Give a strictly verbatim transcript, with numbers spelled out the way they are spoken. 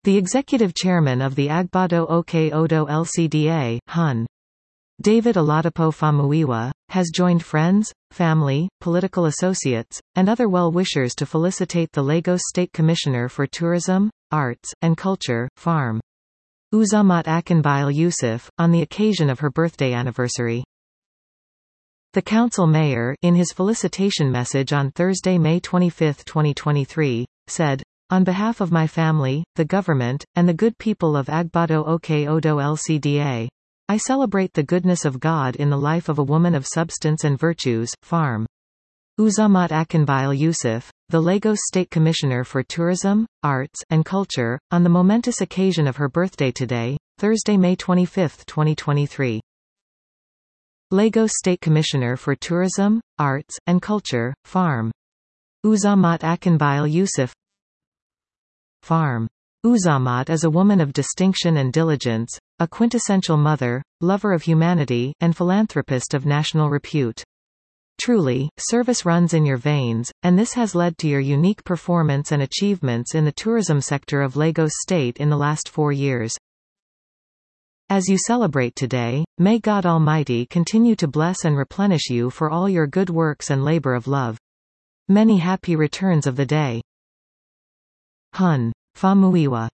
The executive chairman of the Agbado Oke Odo L C D A, Hun. David Oladipo Famuyiwa, has joined friends, family, political associates, and other well-wishers to felicitate the Lagos State Commissioner for Tourism, Arts, and Culture, Farm. Uzamat Akinbile Yusuf, on the occasion of her birthday anniversary. The council mayor, in his felicitation message on Thursday, May twenty-fifth, twenty twenty-three, said, "On behalf of my family, the government, and the good people of Agbado Oke Odo L C D A, I celebrate the goodness of God in the life of a woman of substance and virtues, Farm. Uzamat Akinbile Yusuf, the Lagos State Commissioner for Tourism, Arts, and Culture, on the momentous occasion of her birthday today, Thursday, May twenty-fifth, twenty twenty-three. Lagos State Commissioner for Tourism, Arts, and Culture, Farm. Uzamat Akinbile Yusuf. Farm. Uzamat is a woman of distinction and diligence, a quintessential mother, lover of humanity, and philanthropist of national repute. Truly, service runs in your veins, and this has led to your unique performance and achievements in the tourism sector of Lagos State in the last four years. As you celebrate today, may God Almighty continue to bless and replenish you for all your good works and labor of love. Many happy returns of the day. Hun. Famuyiwa.